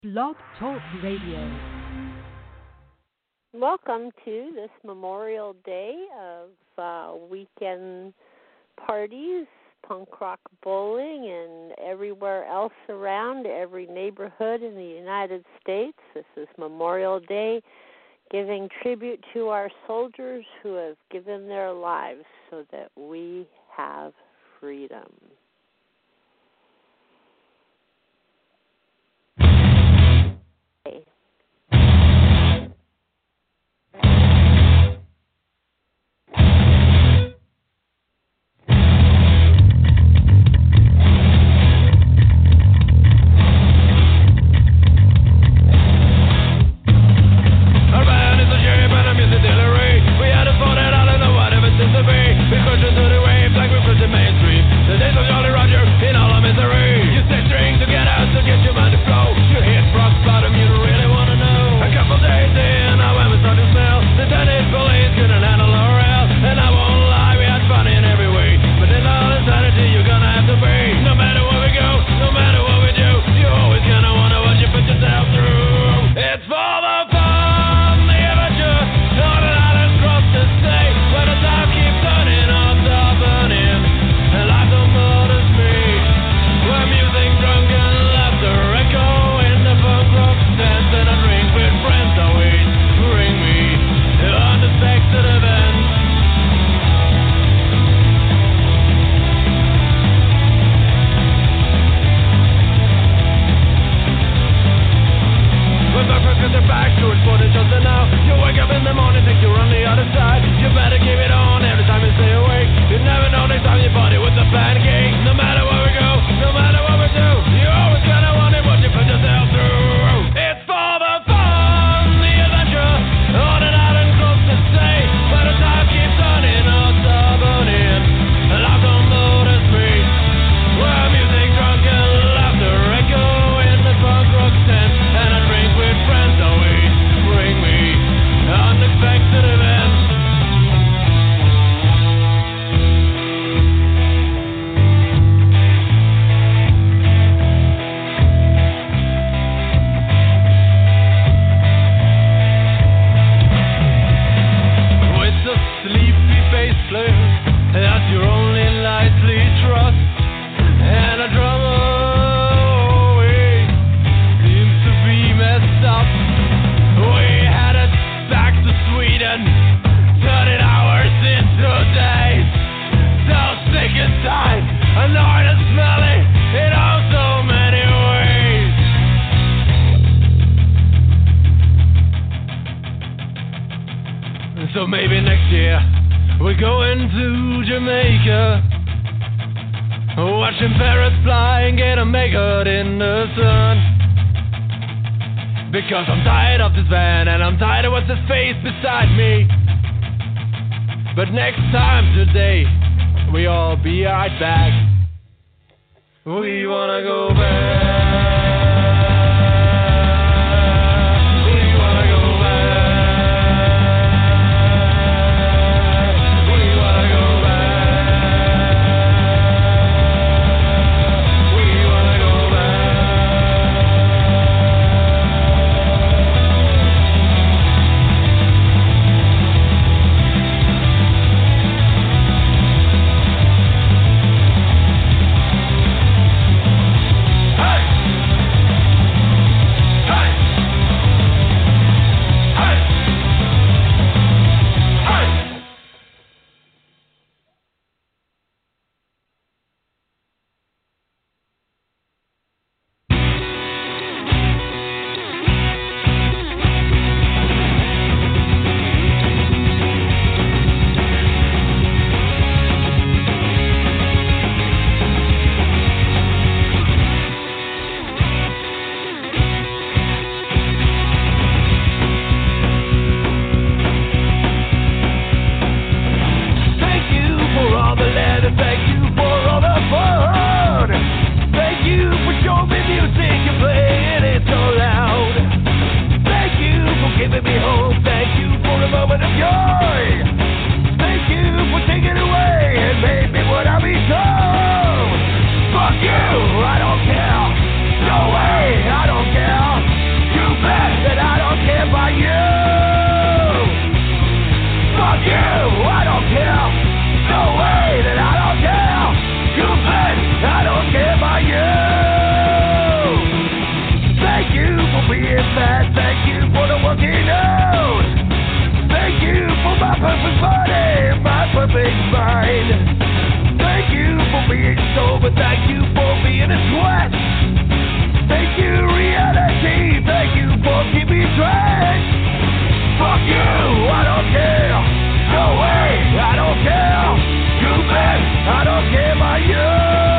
Blog Talk Radio. Welcome to this Memorial Day of weekend parties, punk rock bowling, and everywhere else around, every neighborhood in the United States. This is Memorial Day, giving tribute to our soldiers who have given their lives so that we have freedom. So maybe next year we're going to Jamaica, watching parrots fly and get a maggot in the sun. Because I'm tired of this van and I'm tired of what's his face beside me. But next time today we all be right back. We wanna go back. Hey! Thank you for being fat. Thank you for the working out. Thank you for my perfect body, my perfect mind. Thank you for being sober. Thank you for being a sweat. Thank you, reality. Thank you for keeping me track. Fuck you, I don't care. No way, I don't care. You bet, I don't care about you.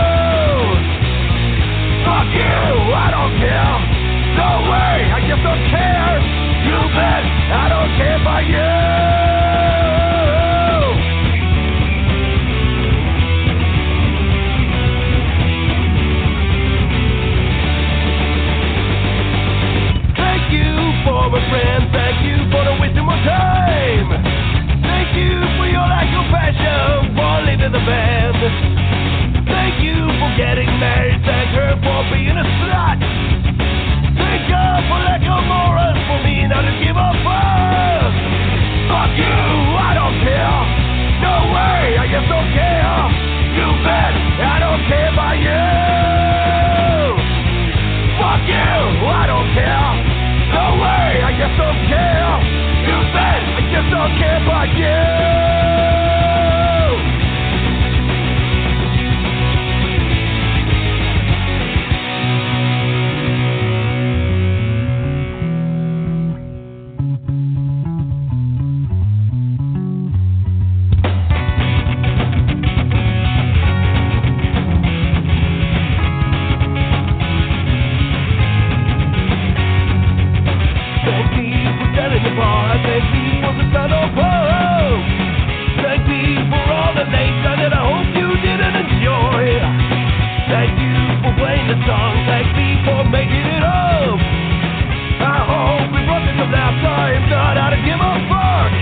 Fuck you, I don't care. No way, I just don't care. You bet, I don't care about you. For a friend, thank you for the wisdom of time. Thank you for your lack of passion for leading the band. Thank you for getting married, thank her for being a slut. Thank God for lack of morals for me not to give a fuck. Fuck you, I don't care. No way, I just don't care. You bet, I don't care about you. Fuck you, I don't care. No way, I just don't care. You bet, I just don't care about you. Thank me for the son of hope. Thank me for all the late night that I hope you didn't enjoy. Thank you for playing the song. Thank me for making it up. I hope we brought this up last time. Not how to give a fuck.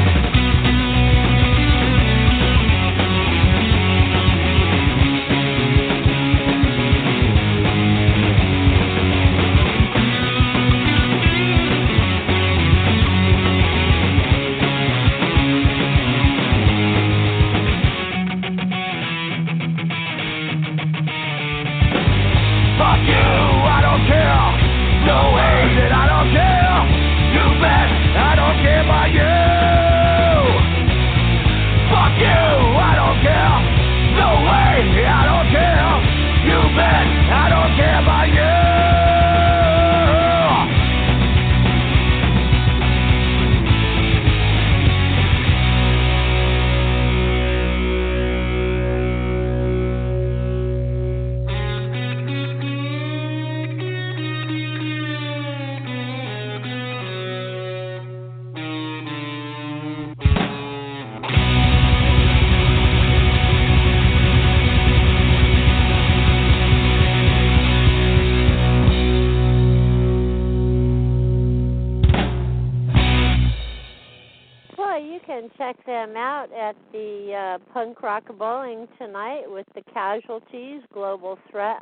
Check them out at the Punk Rock Bowling tonight with the Casualties, Global Threat,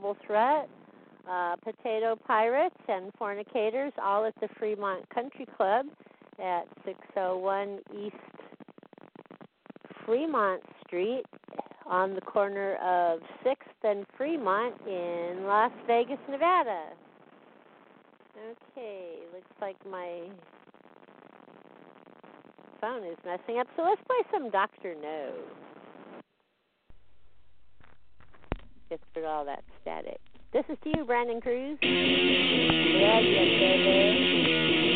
Potato Pirates, and Fornicators, all at the Fremont Country Club at 601 East Fremont Street on the corner of 6th and Fremont in Las Vegas, Nevada. Okay, looks like my phone is messing up, so let's play some Dr. No. Get through all that static. This is to you, Brandon Cruz. Yeah, baby.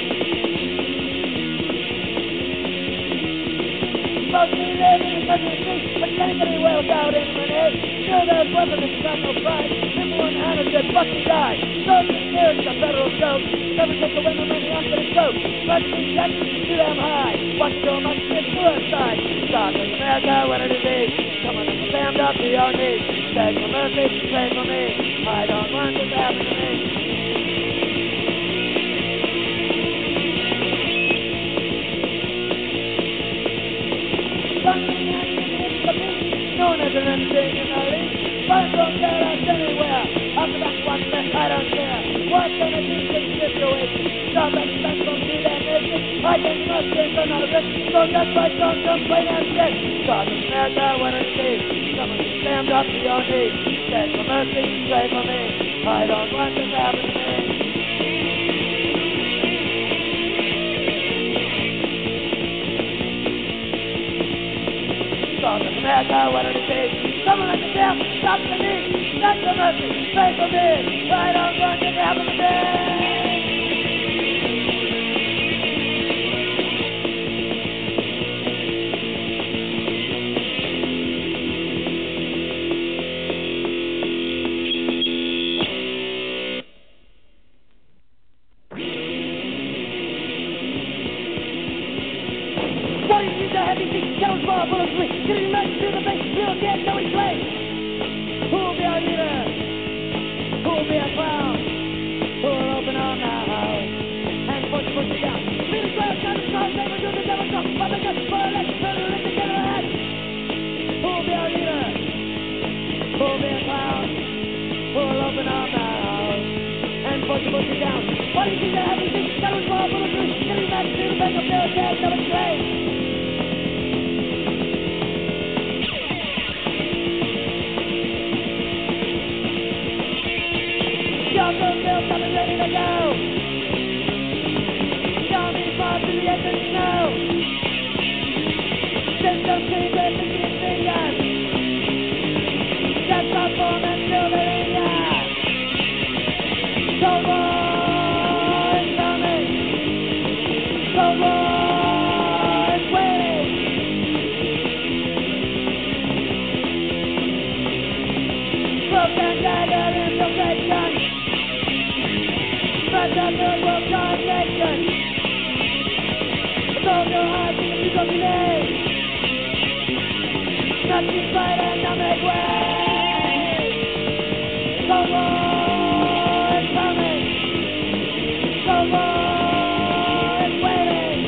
Most of you live in the country street, but can't get any wells out in my head. Still there's weapons and got no pride. Number one Hannah said, fuck you die. Social Security, a federal joke. Never take the women money off the joke. Let's be Texas, too damn high. Watch it go, my shit, suicide. God of America, what it is. Come on and stand up to your knees. Beg for mercy, pray for me. I don't want this to happen to me. Known as an ending in the league. Find don't get us anywhere. After that one mess, I don't care. What can I do in this situation? Stop and stand from me that nation. I can not get another risk. So that's why don't complain and shit. God of America, what it is. Someone stand up to your knees. Beg for mercy, pray for me. I don't want this to happen to me. God, what it is. Someone like yourself, stop the need. That's the mercy. Pray for me. Right on, run to the heaven of day. Kills for a bullet sweep. Getting right to the face. You'll get no place. Who'll be our leader? Who'll be our clown? Who'll open our mouth and push you down? Lead us right down the stars. They will do the devil's job. But they just for a leg. Turn the lick together ahead. Who'll be our leader? Who'll be our clown? Who'll open our mouth and push you down? What do you see there? Everything. Kills for a bullet sweep. Getting right to the face. You'll get no place. Coming ready to go. Zombies march to the edge of the snow. System clean with Indian fingers. Just up for and fill the ringer. Cold War is coming. Cold War is waiting. Broken dagger infiltration. But the good will God nation. So no hard in the people today. Nothing fight and not make way. Cold War is coming. Cold War is waiting.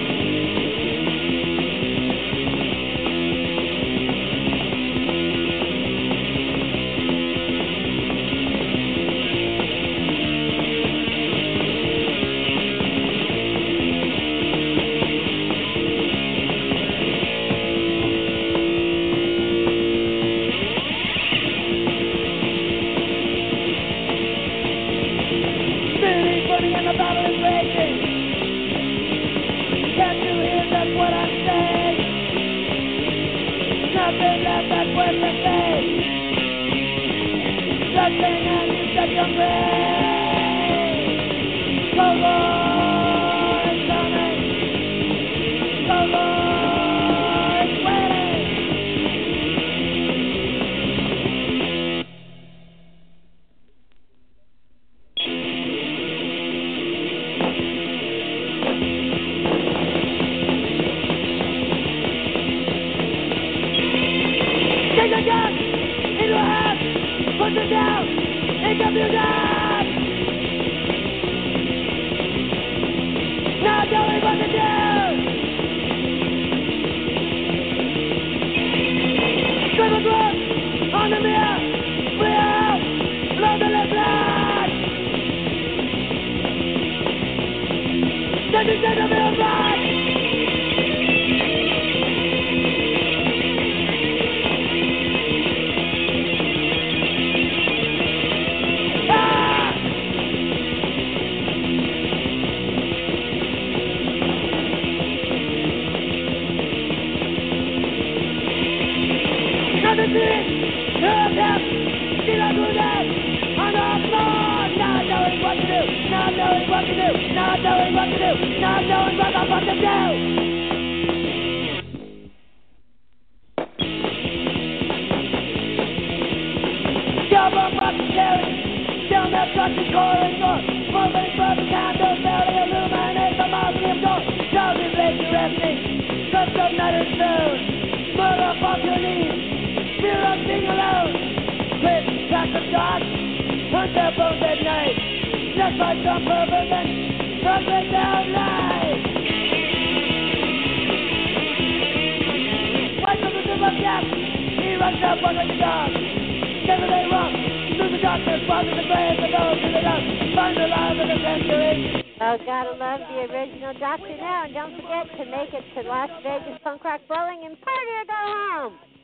And the battle is raging. Can't you hear that's what I'm saying? Nothing left that's worth the say. Nothing and you set your grave. Cold War is coming. Cold War is waiting. Take the gun into your hand, push it down, into your gun. Now tell me what to do. Scribble blood on the mirror, we'll blow the blood. Take the real blood. Not knowing what to do, not knowing what to do, not knowing what the fuck to do. Still from fucking carry, still not touching calling for. Moving from the candle, barely illuminate the mausoleum door. Shouting lazy resting, just some matter soon. Murder off your knees, fear of being alone. Clip, crack of shots, hunt their bones at night. Just like some perversion, perfect down life. Wake up to the gap, he runs up under the dog. Never they wrong, through the darkness, while the prayers of those in the dark. Find the life of the century. Oh, gotta love the original Doctor Now, and don't forget to make it to Las Vegas Punk Rock Bowling and party or go home.